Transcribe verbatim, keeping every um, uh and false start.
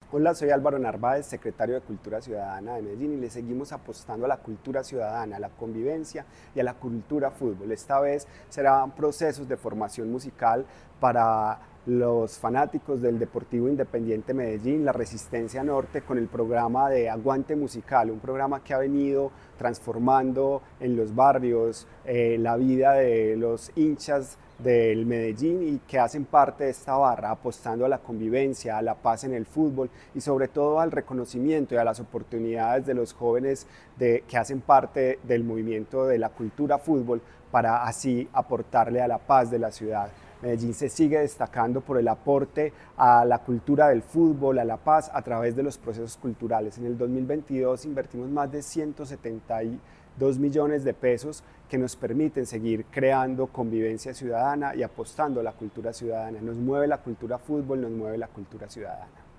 Hola, soy Álvaro Narváez, secretario de Cultura Ciudadana de Medellín y le seguimos apostando a la cultura ciudadana, a la convivencia y a la cultura fútbol. Esta vez serán procesos de formación musical para los fanáticos del Deportivo Independiente Medellín, la Resistencia Norte, con el programa de Aguante Musical, un programa que ha venido transformando en los barrios eh, la vida de los hinchas del Medellín y que hacen parte de esta barra, apostando a la convivencia, a la paz en el fútbol y sobre todo al reconocimiento y a las oportunidades de los jóvenes de, que hacen parte del movimiento de la cultura fútbol para así aportarle a la paz de la ciudad. Medellín se sigue destacando por el aporte a la cultura del fútbol, a la paz, a través de los procesos culturales. En el dos mil veintidós invertimos más de ciento setenta y dos millones de pesos que nos permiten seguir creando convivencia ciudadana y apostando a la cultura ciudadana. Nos mueve la cultura fútbol, nos mueve la cultura ciudadana.